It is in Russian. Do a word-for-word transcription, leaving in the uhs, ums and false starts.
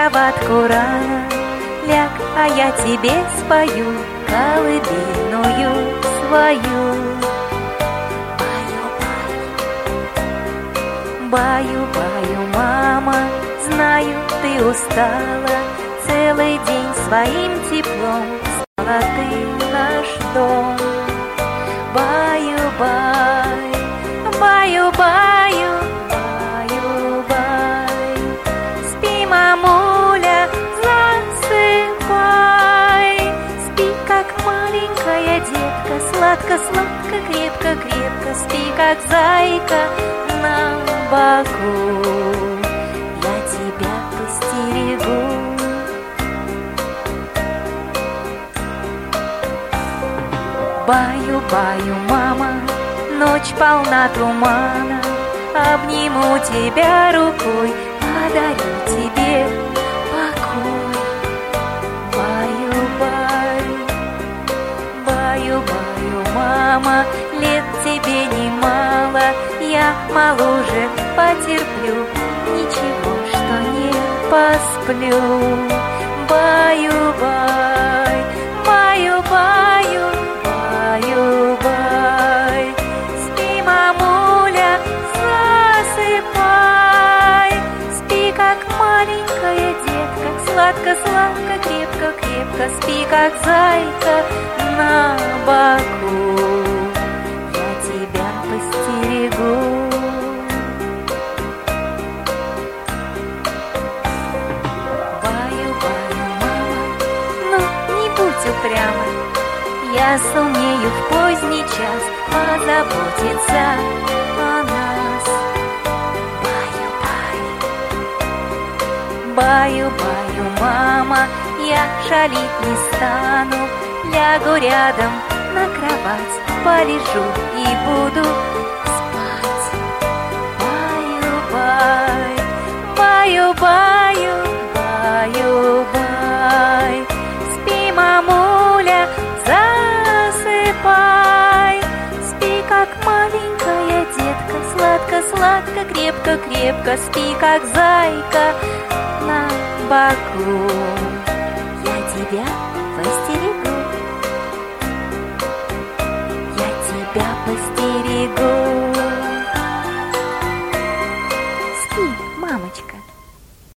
кроватку рано ляг, а я тебе спою колыбельную свою. Баю-баю, мама, знаю, ты устала, целый день своим теплом стала ты наш дом. Баю-бай, баю-баю, баю-бай, спи, мамуля, засыпай. Спи, как маленькая детка, сладко-сладко, крепко-крепко, спи, как зайка на боку, я тебя постерегу. Баю-баю, мама, ночь полна тумана, обниму тебя рукой, подарю тебе покой. Баю-бай, баю-баю, мама, лет тебе немало, я моложе потерплю, ничего, что не посплю. Баю-бай, баю-баю, баю-бай, спи, мамуля, засыпай. Спи, как маленькая детка, сладко-сладко, крепко-крепко, спи, как зайка на боку, я тебя постерегу. Баю-баю, мама, ну не будь упряма, я сумею в поздний час позаботиться о нас. Баю-бай, баю-баю, мама, я шалить не стану, лягу рядом на кровать, полежу и буду спать. Баю-бай, баю-баю, баю-бай, спи, мамуля, засыпай. Спи, как маленькая детка, сладко-сладко, крепко-крепко, спи, как зайка на боку, я тебя